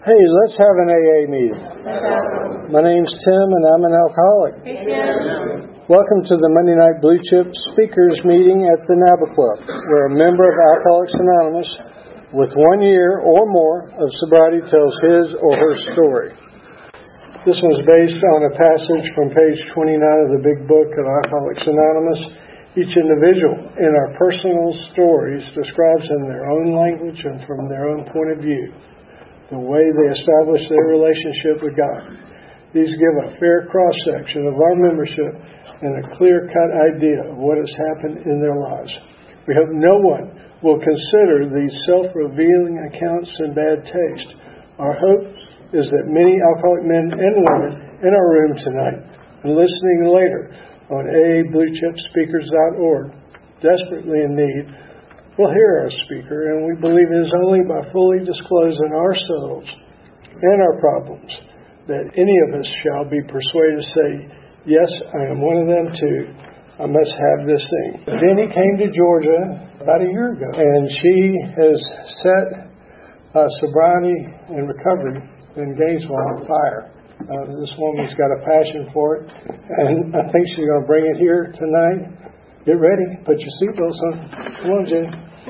Hey, let's have an AA meeting. My name's Tim, and I'm an alcoholic. Hey, Tim. Welcome to the Monday Night Blue Chip Speakers Meeting at the NABA Club, where a member of Alcoholics Anonymous with 1 year or more of sobriety tells his or her story. This one's based on a passage from page 29 of the Big Book of Alcoholics Anonymous. Each individual in our personal stories describes in their own language and from their own point of view the way they establish their relationship with God. These give a fair cross-section of our membership and a clear-cut idea of what has happened in their lives. We hope no one will consider these self-revealing accounts in bad taste. Our hope is that many alcoholic men and women in our room tonight and listening later on aabluechipspeakers.org, desperately in need, will hear our speaker, and we believe it is only by fully disclosing ourselves and our problems that any of us shall be persuaded to say, yes, I am one of them too. I must have this thing. Jenny came to Georgia about a year ago, and she has set sobriety and recovery in Gainesville on fire. This woman's got a passion for it, and I think she's going to bring it here tonight. Get ready. Put your seatbelts on. Come on, Jenny.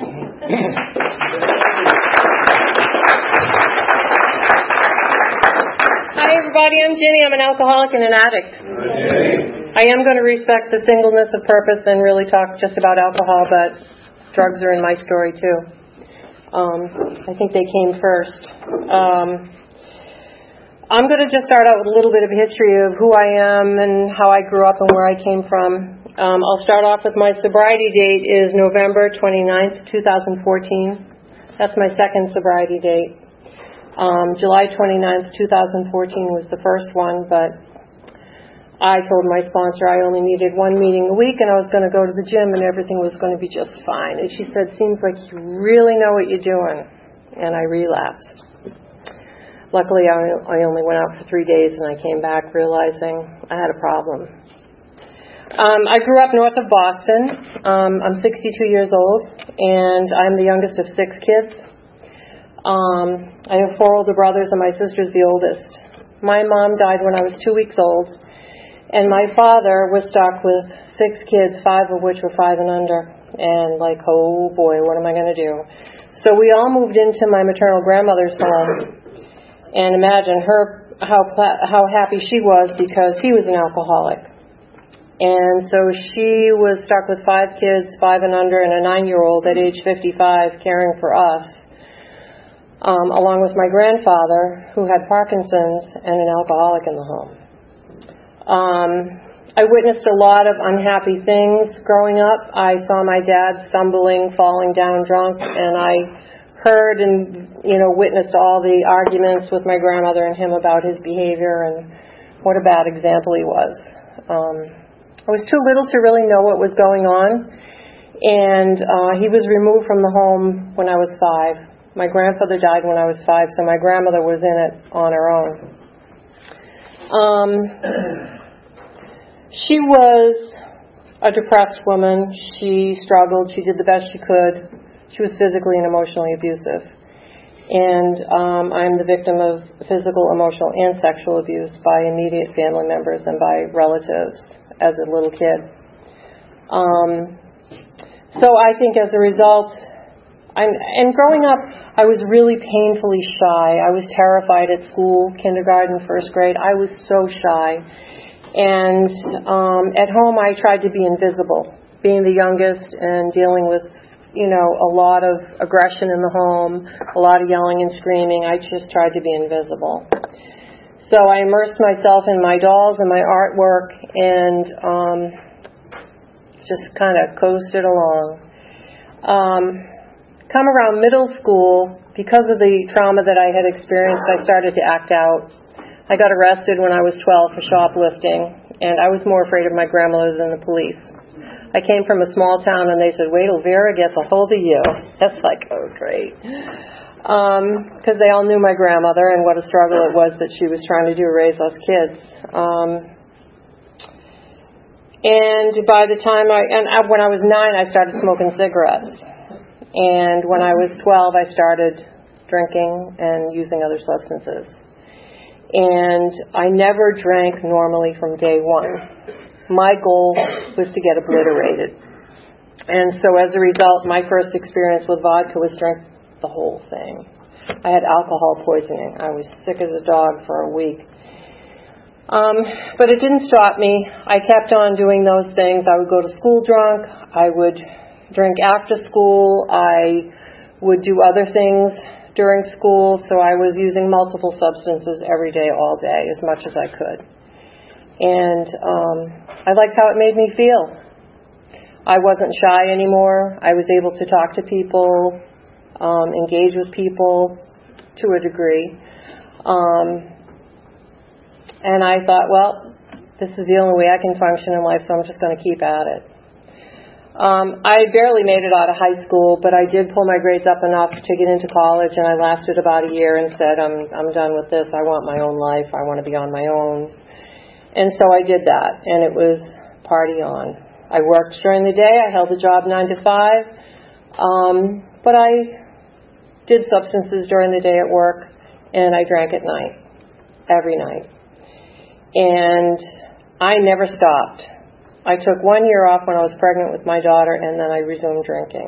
Hi, everybody. I'm Jenny. I'm an alcoholic and an addict. I am going to respect the singleness of purpose and really talk just about alcohol, but drugs are in my story, too. I think they came first. I'm going to just start out with a little bit of a history of who I am and how I grew up and where I came from. I'll start off with my sobriety date is November 29th, 2014. That's my second sobriety date. July 29th, 2014 was the first one, but I told my sponsor I only needed one meeting a week and I was going to go to the gym and everything was going to be just fine. And she said, seems like you really know what you're doing. And I relapsed. Luckily, I only went out for 3 days and I came back realizing I had a problem. I grew up north of Boston. I'm 62 years old, and I'm the youngest of 6 kids. I have 4 older brothers, and my sister's the oldest. My mom died when I was 2 weeks old, and my father was stuck with 6 kids, 5 of which were 5 and under. And like, oh boy, what am I going to do? So we all moved into my maternal grandmother's home, and imagine how happy she was because he was an alcoholic. And so she was stuck with 5 kids, 5 and under, and a 9-year-old at age 55 caring for us, along with my grandfather, who had Parkinson's and an alcoholic in the home. I witnessed a lot of unhappy things growing up. I saw my dad stumbling, falling down drunk, and I heard and, witnessed all the arguments with my grandmother and him about his behavior and what a bad example he was. I was too little to really know what was going on, and he was removed from the home when I was 5. My grandfather died when I was 5, so my grandmother was in it on her own. She was a depressed woman. She struggled. She did the best she could. She was physically and emotionally abusive. And I'm the victim of physical, emotional, and sexual abuse by immediate family members and by relatives as a little kid. So I think as a result, and growing up, I was really painfully shy. I was terrified at school, kindergarten, first grade. I was so shy. And at home, I tried to be invisible, being the youngest and dealing with a lot of aggression in the home, a lot of yelling and screaming. I just tried to be invisible. So I immersed myself in my dolls and my artwork and just kind of coasted along. Come around middle school, because of the trauma that I had experienced, I started to act out. I got arrested when I was 12 for shoplifting, and I was more afraid of my grandmother than the police. I came from a small town, and they said, wait till Vera gets a hold of you. That's like, oh, great. Because they all knew my grandmother and what a struggle it was that she was trying to do to raise us kids. And by the time when I was 9, I started smoking cigarettes. And when I was 12, I started drinking and using other substances. And I never drank normally from day one. My goal was to get obliterated. And so as a result, my first experience with vodka was drink the whole thing. I had alcohol poisoning. I was sick as a dog for a week. But it didn't stop me. I kept on doing those things. I would go to school drunk. I would drink after school. I would do other things during school. So I was using multiple substances every day, all day, as much as I could. And I liked how it made me feel. I wasn't shy anymore. I was able to talk to people, engage with people to a degree. And I thought, well, this is the only way I can function in life, so I'm just going to keep at it. I barely made it out of high school, but I did pull my grades up enough to get into college, and I lasted about a year and said, I'm done with this. I want my own life. I want to be on my own. And so I did that, and it was party on. I worked during the day. I held a job 9 to 5, but I did substances during the day at work, and I drank at night, every night. And I never stopped. I took 1 year off when I was pregnant with my daughter, and then I resumed drinking.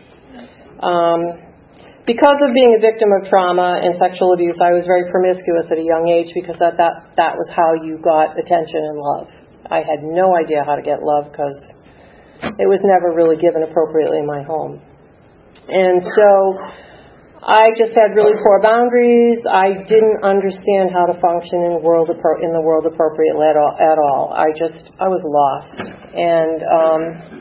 Because of being a victim of trauma and sexual abuse, I was very promiscuous at a young age because that was how you got attention and love. I had no idea how to get love because it was never really given appropriately in my home. And so I just had really poor boundaries. I didn't understand how to function in the world appropriately at all. I was lost. And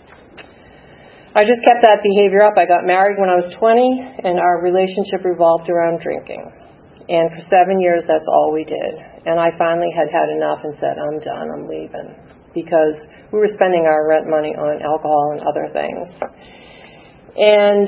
I just kept that behavior up. I got married when I was 20, and our relationship revolved around drinking. And for 7 years, that's all we did. And I finally had enough and said, I'm done, I'm leaving. Because we were spending our rent money on alcohol and other things. And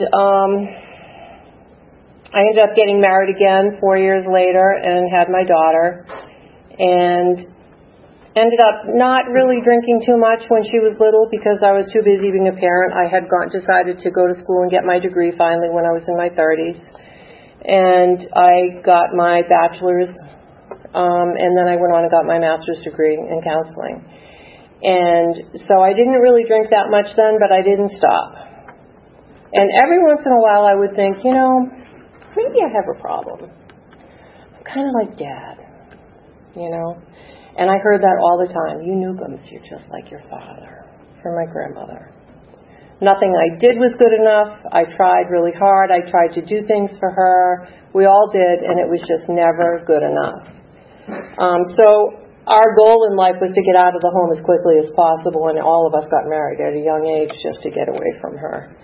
I ended up getting married again 4 years later and had my daughter. And ended up not really drinking too much when she was little because I was too busy being a parent. I had decided to go to school and get my degree finally when I was in my 30s. And I got my bachelor's, and then I went on and got my master's degree in counseling. And so I didn't really drink that much then, but I didn't stop. And every once in a while I would think, maybe I have a problem. I'm kind of like Dad, And I heard that all the time. You Newcombs, you're just like your father, from my grandmother. Nothing I did was good enough. I tried really hard. I tried to do things for her. We all did, and it was just never good enough. So our goal in life was to get out of the home as quickly as possible, and all of us got married at a young age just to get away from her.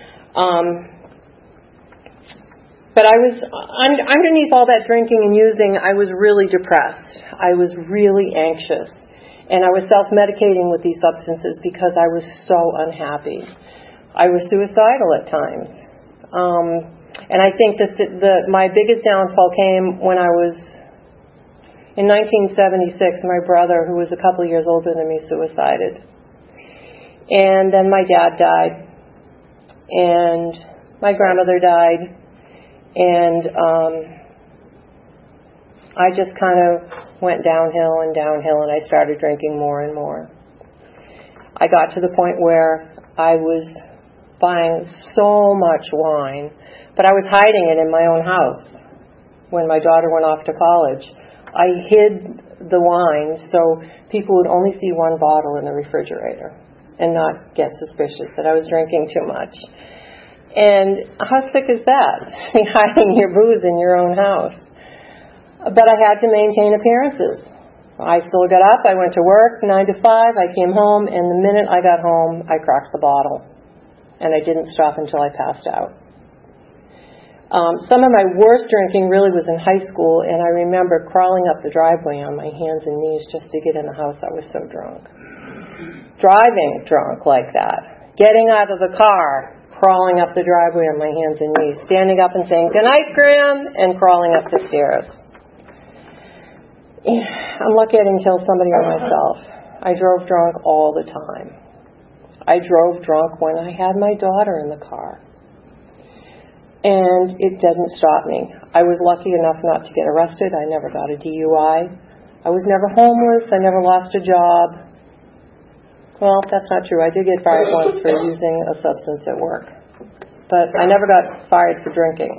But I was, underneath all that drinking and using, I was really depressed. I was really anxious. And I was self-medicating with these substances because I was so unhappy. I was suicidal at times. And I think that my biggest downfall came when I was, in 1976, my brother, who was a couple of years older than me, suicided. And then my dad died. And my grandmother died. And I just kind of went downhill, and I started drinking more and more. I got to the point where I was buying so much wine, but I was hiding it in my own house when my daughter went off to college. I hid the wine so people would only see one bottle in the refrigerator and not get suspicious that I was drinking too much. And how sick is that? Hiding your booze in your own house. But I had to maintain appearances. I still got up. I went to work 9 to 5. I came home, and the minute I got home, I cracked the bottle. And I didn't stop until I passed out. Some of my worst drinking really was in high school, and I remember crawling up the driveway on my hands and knees just to get in the house. I was so drunk. Driving drunk like that. Getting out of the car. Crawling up the driveway on my hands and knees, standing up and saying, "Good night, Graham," and crawling up the stairs. I'm lucky I didn't kill somebody or myself. I drove drunk all the time. I drove drunk when I had my daughter in the car. And it didn't stop me. I was lucky enough not to get arrested. I never got a DUI. I was never homeless. I never lost a job. Well, that's not true. I did get fired once for using a substance at work. But I never got fired for drinking.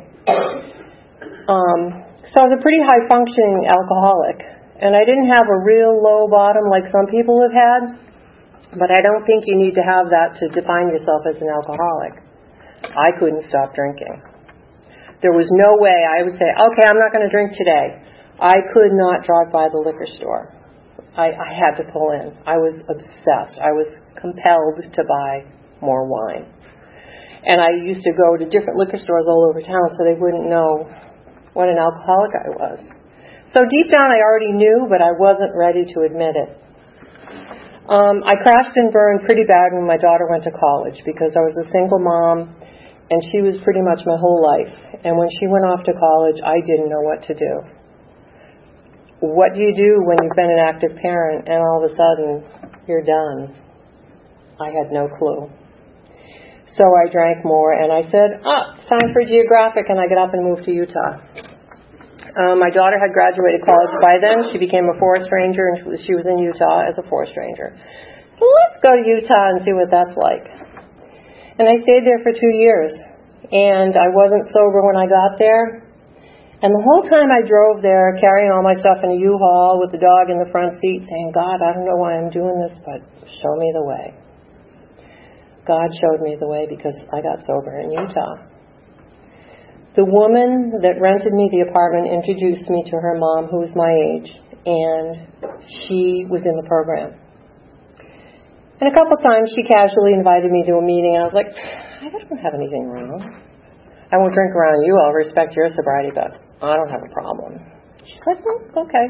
So I was a pretty high-functioning alcoholic. And I didn't have a real low bottom like some people have had. But I don't think you need to have that to define yourself as an alcoholic. I couldn't stop drinking. There was no way I would say, okay, I'm not going to drink today. I could not drive by the liquor store. I had to pull in. I was obsessed. I was compelled to buy more wine. And I used to go to different liquor stores all over town so they wouldn't know what an alcoholic I was. So deep down I already knew, but I wasn't ready to admit it. I crashed and burned pretty bad when my daughter went to college because I was a single mom and she was pretty much my whole life. And when she went off to college, I didn't know what to do. What do you do when you've been an active parent and all of a sudden you're done? I had no clue. So I drank more and I said, it's time for geographic, and I got up and moved to Utah. My daughter had graduated college by then. She became a forest ranger and she was in Utah as a forest ranger. Well, let's go to Utah and see what that's like. And I stayed there for 2 years. And I wasn't sober when I got there. And the whole time I drove there, carrying all my stuff in a U-Haul with the dog in the front seat, saying, God, I don't know why I'm doing this, but show me the way. God showed me the way because I got sober in Utah. The woman that rented me the apartment introduced me to her mom, who was my age, and she was in the program. And a couple times she casually invited me to a meeting. I was like, I don't have anything wrong. I won't drink around you. I'll respect your sobriety, but I don't have a problem. She's like, okay.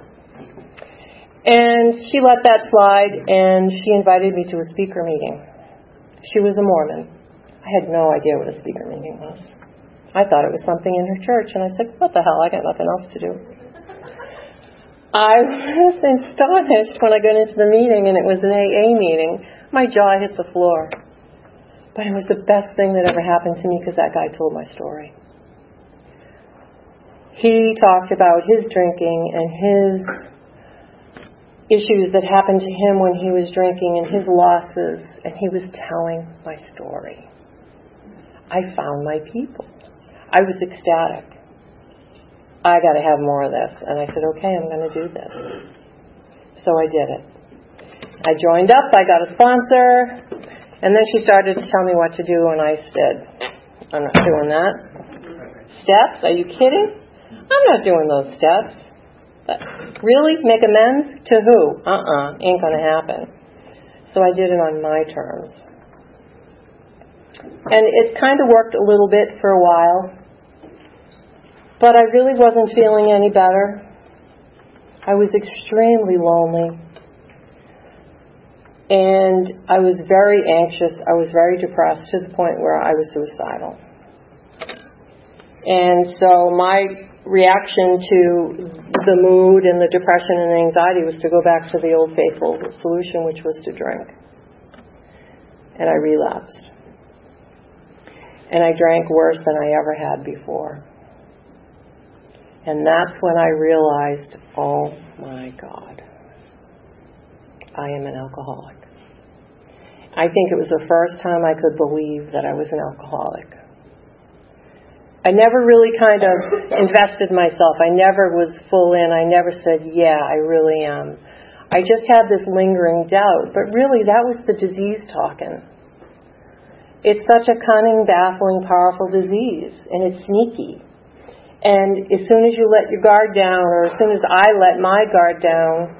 And she let that slide, and she invited me to a speaker meeting. She was a Mormon. I had no idea what a speaker meeting was. I thought it was something in her church, and I said, what the hell? I got nothing else to do. I was astonished when I got into the meeting, and it was an AA meeting. My jaw hit the floor. But it was the best thing that ever happened to me because that guy told my story. He talked about his drinking and his issues that happened to him when he was drinking and his losses, and he was telling my story. I found my people. I was ecstatic. I got to have more of this. And I said, okay, I'm going to do this. So I did it. I joined up. I got a sponsor. And then she started to tell me what to do, and I said, I'm not doing that. Steps? Are you kidding? I'm not doing those steps. But really? Make amends? To who? Ain't going to happen. So I did it on my terms. And it kind of worked a little bit for a while. But I really wasn't feeling any better. I was extremely lonely. And I was very anxious. I was very depressed to the point where I was suicidal. And so my reaction to the mood and the depression and anxiety was to go back to the old faithful solution, which was to drink. And I relapsed. And I drank worse than I ever had before. And that's when I realized, oh my God, I am an alcoholic. I think it was the first time I could believe that I was an alcoholic. I never really kind of invested myself. I never was full in. I never said, yeah, I really am. I just had this lingering doubt. But really, that was the disease talking. It's such a cunning, baffling, powerful disease. And it's sneaky. And as soon as you let your guard down, or as soon as I let my guard down,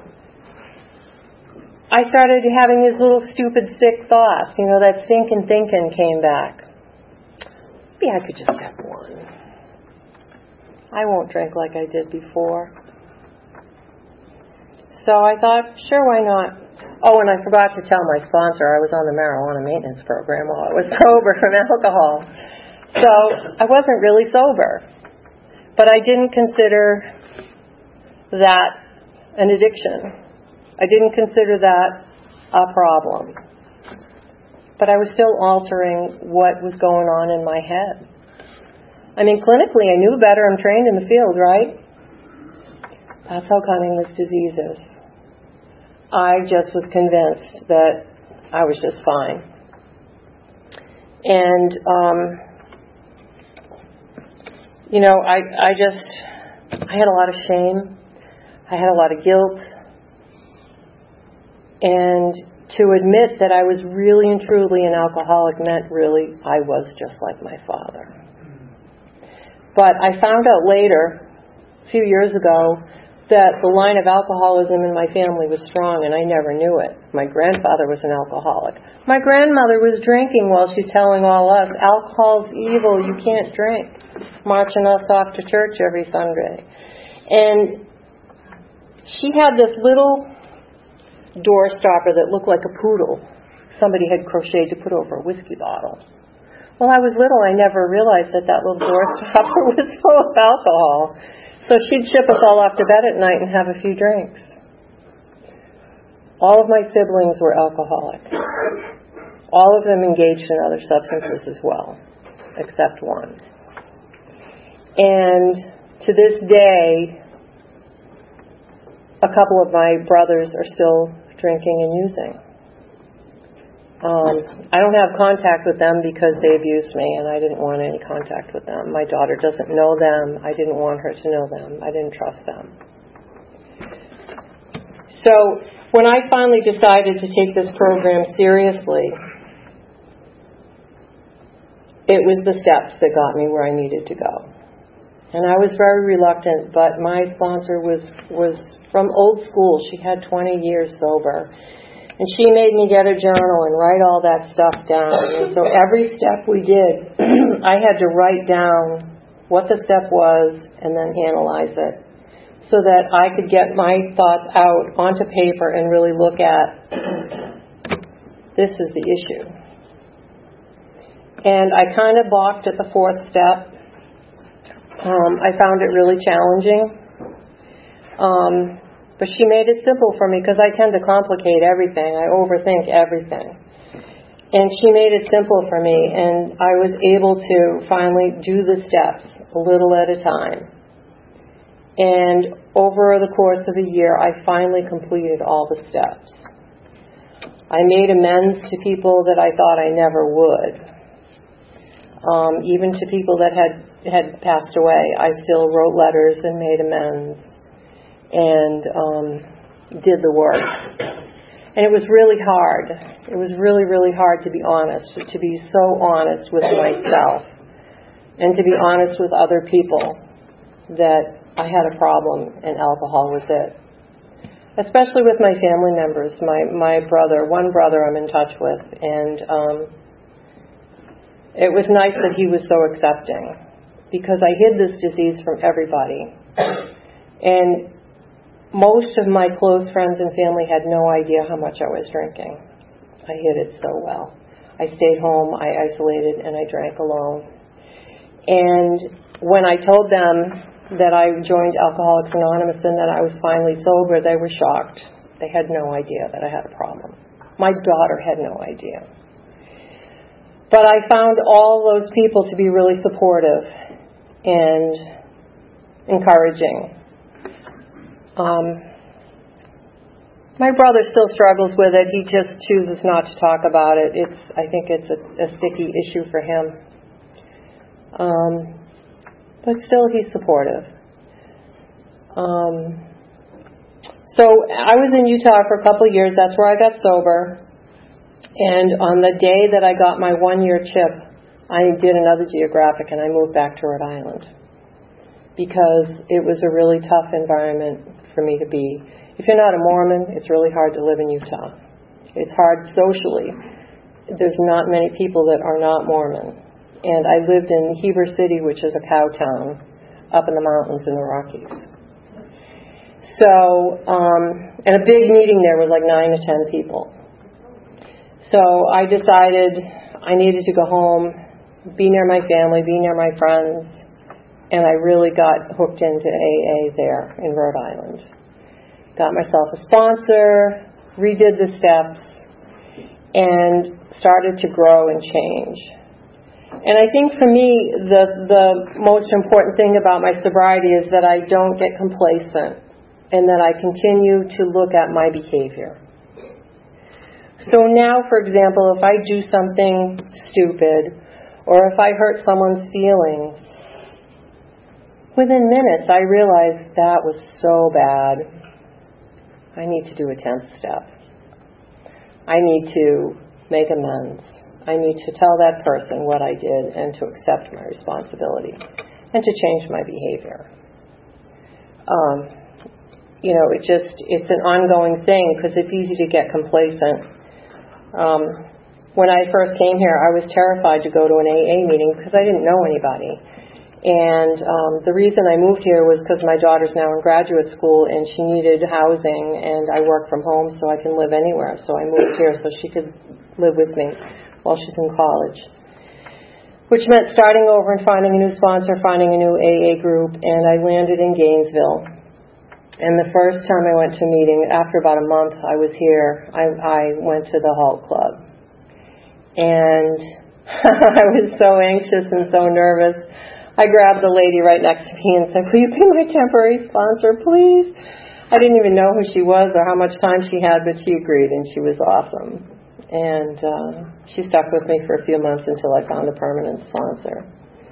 I started having these little stupid, sick thoughts. You know, that stinking thinking came back. Maybe I could just have one. I won't drink like I did before. So I thought, sure, why not? Oh, and I forgot to tell my sponsor I was on the marijuana maintenance program while I was sober from alcohol. So I wasn't really sober. But I didn't consider that an addiction. I didn't consider that a problem. But I was still altering what was going on in my head. I mean, clinically, I knew better. I'm trained in the field, right? That's how cunning this disease is. I just was convinced that I was just fine. And, I had a lot of shame. I had a lot of guilt. And to admit that I was really and truly an alcoholic meant really I was just like my father. But I found out later, a few years ago, that the line of alcoholism in my family was strong, and I never knew it. My grandfather was an alcoholic. My grandmother was drinking while she's telling all us, alcohol's evil, you can't drink, marching us off to church every Sunday. And she had this little door stopper that looked like a poodle somebody had crocheted to put over a whiskey bottle. Well, I was little. I never realized that little door stopper was full of alcohol. So she'd ship us all off to bed at night and have a few drinks. All of my siblings were alcoholic. All of them engaged in other substances as well, except one. And to this day, a couple of my brothers are still drinking and using. I don't have contact with them because they abused me, and I didn't want any contact with them. My daughter doesn't know them. I didn't want her to know them. I didn't trust them. So when I finally decided to take this program seriously, it was the steps that got me where I needed to go. And I was very reluctant, but my sponsor was from old school. She had 20 years sober. And she made me get a journal and write all that stuff down. And so every step we did, I had to write down what the step was and then analyze it so that I could get my thoughts out onto paper and really look at, this is the issue. And I kind of balked at the fourth step. I found it really challenging. But she made it simple for me because I tend to complicate everything. I overthink everything. And she made it simple for me, and I was able to finally do the steps a little at a time. And over the course of a year, I finally completed all the steps. I made amends to people that I thought I never would. Even to people that had passed away, I still wrote letters and made amends. And did the work. And it was really hard. It was really, really hard to be honest, to be so honest with myself, and to be honest with other people that I had a problem and alcohol was it. Especially with my family members, my brother, one brother I'm in touch with, and it was nice that he was so accepting, because I hid this disease from everybody. And most of my close friends and family had no idea how much I was drinking. I hid it so well. I stayed home, I isolated, and I drank alone. And when I told them that I joined Alcoholics Anonymous and that I was finally sober, they were shocked. They had no idea that I had a problem. My daughter had no idea. But I found all those people to be really supportive and encouraging. My brother still struggles with it. He just chooses not to talk about it. I think it's a sticky issue for him. But still, he's supportive. So I was in Utah for a couple of years. That's where I got sober. And on the day that I got my 1-year chip, I did another geographic and I moved back to Rhode Island, because it was a really tough environment for me to be. If you're not a Mormon, it's really hard to live in Utah. It's hard socially. There's not many people that are not Mormon. And I lived in Heber City, which is a cow town up in the mountains in the Rockies. So, and a big meeting there was like 9 to 10 people. So I decided I needed to go home, be near my family, be near my friends. And I really got hooked into AA there in Rhode Island. Got myself a sponsor, redid the steps, and started to grow and change. And I think for me, the most important thing about my sobriety is that I don't get complacent and that I continue to look at my behavior. So now, for example, if I do something stupid or if I hurt someone's feelings, within minutes I realize that was so bad. I need to do a 10th step. I need to make amends. I need to tell that person what I did and to accept my responsibility and to change my behavior. It's an ongoing thing because it's easy to get complacent. When I first came here, I was terrified to go to an AA meeting because I didn't know anybody. And the reason I moved here was because my daughter's now in graduate school and she needed housing, and I work from home so I can live anywhere. So I moved here so she could live with me while she's in college, which meant starting over and finding a new sponsor, finding a new AA group, and I landed in Gainesville. And the first time I went to a meeting, after about a month I was here, I went to the Halt Club. And I was so anxious and so nervous. I grabbed the lady right next to me and said, "Will you be my temporary sponsor, please?" I didn't even know who she was or how much time she had, but she agreed, and she was awesome. And she stuck with me for a few months until I found a permanent sponsor.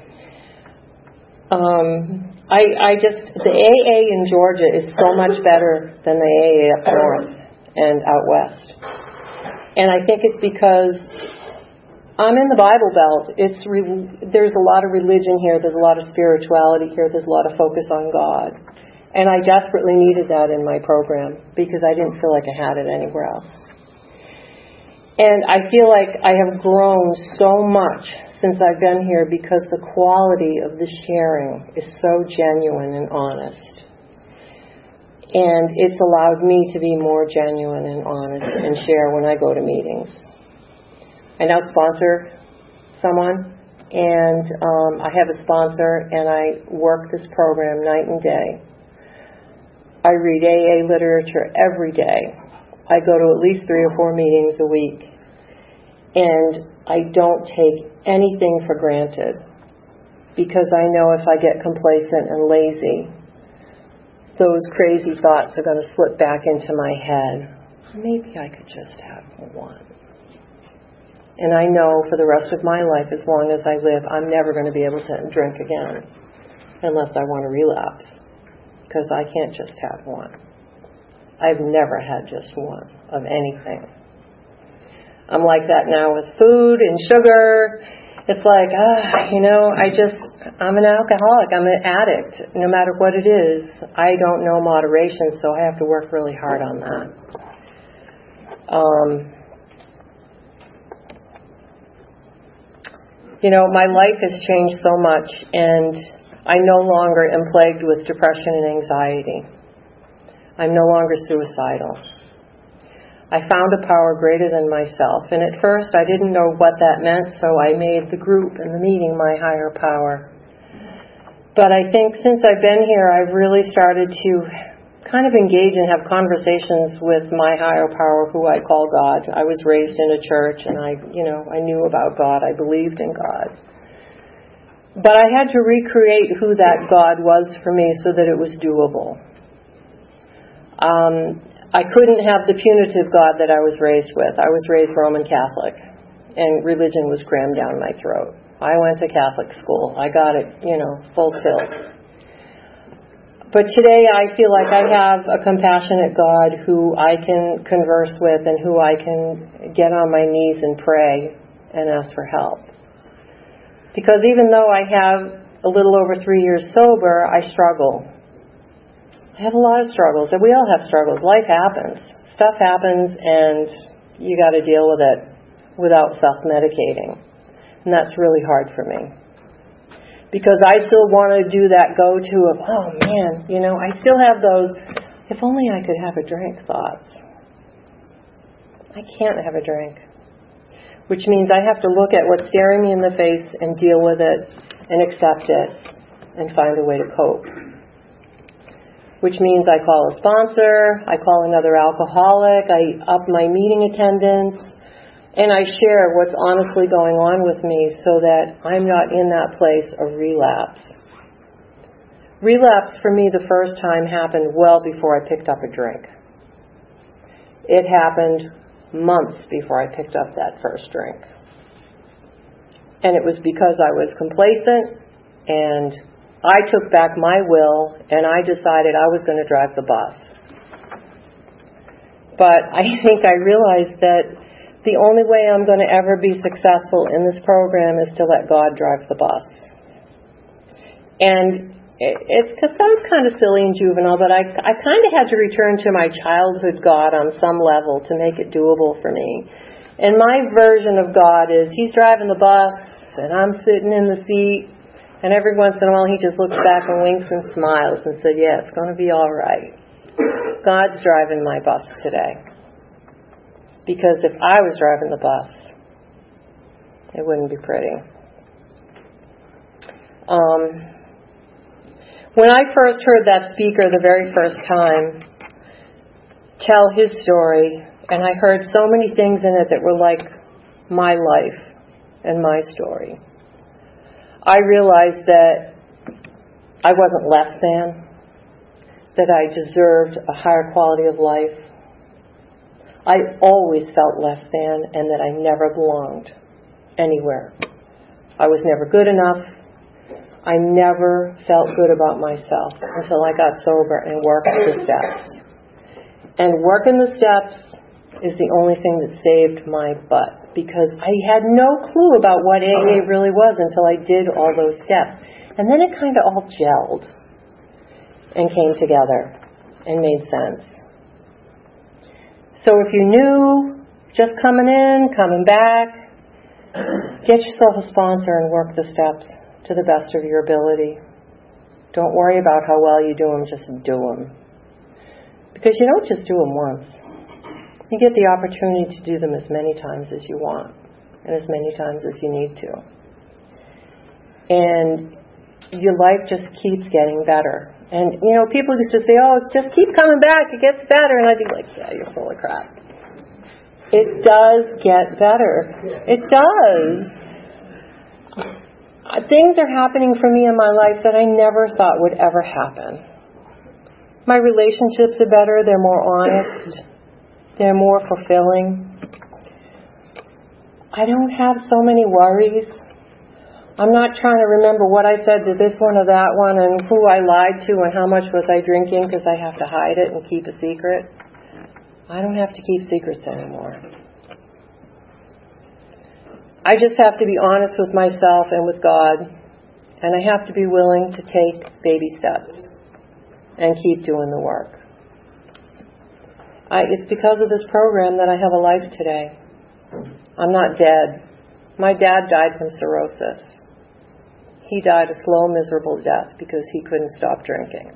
The AA in Georgia is so much better than the AA up north and out west. And I think it's because I'm in the Bible Belt. There's a lot of religion here. There's a lot of spirituality here. There's a lot of focus on God. And I desperately needed that in my program because I didn't feel like I had it anywhere else. And I feel like I have grown so much since I've been here because the quality of the sharing is so genuine and honest. And it's allowed me to be more genuine and honest and share when I go to meetings. I now sponsor someone, and I have a sponsor, and I work this program night and day. I read AA literature every day. I go to at least 3 or 4 meetings a week. And I don't take anything for granted because I know if I get complacent and lazy, those crazy thoughts are going to slip back into my head. Maybe I could just have one. And I know for the rest of my life, as long as I live, I'm never going to be able to drink again unless I want to relapse because I can't just have one. I've never had just one of anything. I'm like that now with food and sugar. It's like, I'm an alcoholic. I'm an addict. No matter what it is, I don't know moderation, so I have to work really hard on that. My life has changed so much, and I no longer am plagued with depression and anxiety. I'm no longer suicidal. I found a power greater than myself, and at first I didn't know what that meant, so I made the group and the meeting my higher power. But I think since I've been here, I've really started to kind of engage and have conversations with my higher power, who I call God. I was raised in a church, and I knew about God. I believed in God. But I had to recreate who that God was for me so that it was doable. I couldn't have the punitive God that I was raised with. I was raised Roman Catholic, and religion was crammed down my throat. I went to Catholic school. I got it, full tilt. But today I feel like I have a compassionate God who I can converse with and who I can get on my knees and pray and ask for help. Because even though I have a little over 3 years sober, I struggle. I have a lot of struggles, and we all have struggles. Life happens. Stuff happens, and you got to deal with it without self-medicating. And that's really hard for me. Because I still want to do that go-to of, oh man, I still have those, if only I could have a drink thoughts. I can't have a drink. Which means I have to look at what's staring me in the face and deal with it and accept it and find a way to cope. Which means I call a sponsor, I call another alcoholic, I up my meeting attendance, And I share what's honestly going on with me so that I'm not in that place of relapse. Relapse for me the first time happened well before I picked up a drink. It happened months before I picked up that first drink. And it was because I was complacent, and I took back my will, and I decided I was going to drive the bus. But I think I realized that the only way I'm going to ever be successful in this program is to let God drive the bus. And it sounds kind of silly and juvenile, but I kind of had to return to my childhood God on some level to make it doable for me. And my version of God is He's driving the bus, and I'm sitting in the seat, and every once in a while He just looks back and winks and smiles and says, yeah, it's going to be all right. God's driving my bus today. Because if I was driving the bus, it wouldn't be pretty. When I first heard that speaker the very first time tell his story, and I heard so many things in it that were like my life and my story, I realized that I wasn't less than, that I deserved a higher quality of life. I always felt less than, and that I never belonged anywhere. I was never good enough. I never felt good about myself until I got sober and worked the steps. And working the steps is the only thing that saved my butt, because I had no clue about what AA really was until I did all those steps. And then it kind of all gelled and came together and made sense. So if you're new, just coming in, coming back, get yourself a sponsor and work the steps to the best of your ability. Don't worry about how well you do them, just do them. Because you don't just do them once. You get the opportunity to do them as many times as you want, and as many times as you need to. And your life just keeps getting better. And, you know, people used to say, oh, just keep coming back, it gets better. And I'd be like, yeah, you're full of crap. It does get better. It does. Things are happening for me in my life that I never thought would ever happen. My relationships are better, they're more honest, they're more fulfilling. I don't have so many worries. I'm not trying to remember what I said to this one or that one and who I lied to and how much was I drinking because I have to hide it and keep a secret. I don't have to keep secrets anymore. I just have to be honest with myself and with God, and I have to be willing to take baby steps and keep doing the work. It's because of this program that I have a life today. I'm not dead. My dad died from cirrhosis. He died a slow, miserable death because he couldn't stop drinking.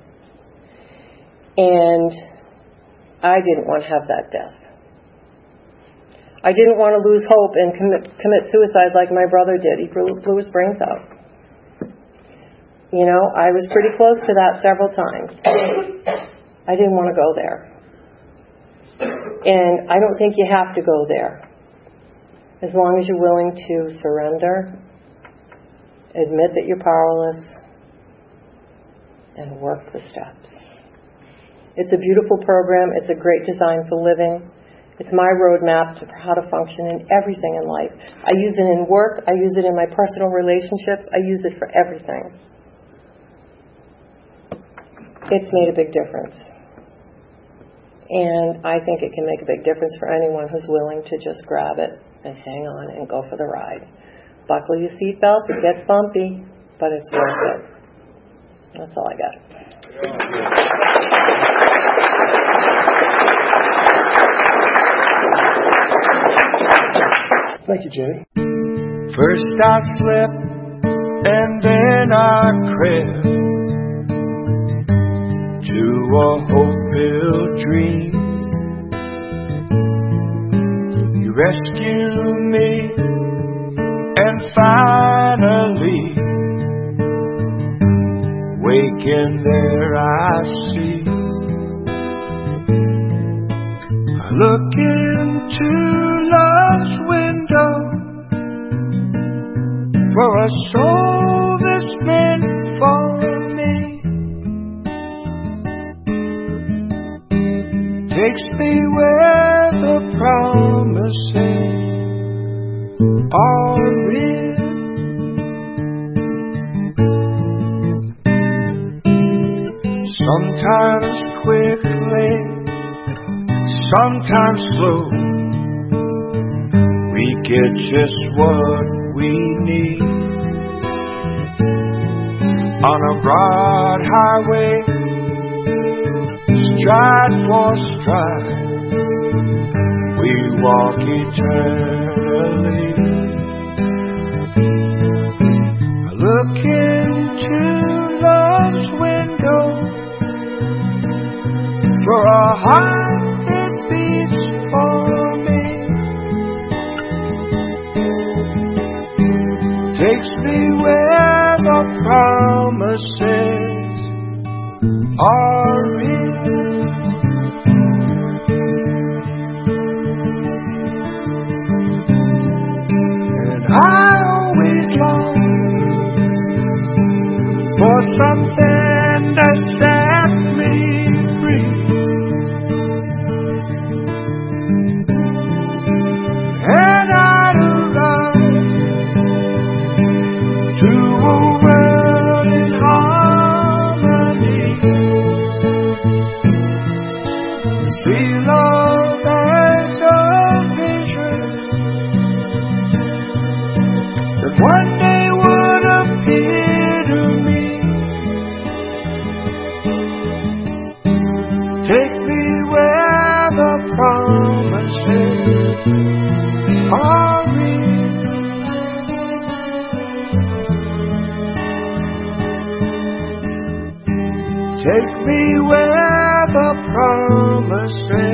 And I didn't want to have that death. I didn't want to lose hope and commit suicide like my brother did. He blew his brains out. You know, I was pretty close to that several times. I didn't want to go there. And I don't think you have to go there. As long as you're willing to surrender, admit that you're powerless, and work the steps. It's a beautiful program. It's a great design for living. It's my roadmap to how to function in everything in life. I use it in work. I use it in my personal relationships. I use it for everything. It's made a big difference. And I think it can make a big difference for anyone who's willing to just grab it and hang on and go for the ride. Buckle your seatbelt. It gets bumpy, but it's worth it. That's all I got. Thank you, Jenny. First I slept and then I crept to a hope-filled dream. You rescued me and finally waking there I see. I look into love's window takes me where the promises are real. Sometimes quickly, sometimes slow, we get just what we need. On a broad highway, stride for stride, we walk eternally. I look into love's window for a heart that beats for me, takes me where the promises are real. And I always long for something that sets me free. And I love to a world in harmony. See love as a vision that one day would appear to me. Take me where the promises are real. Take me where the promises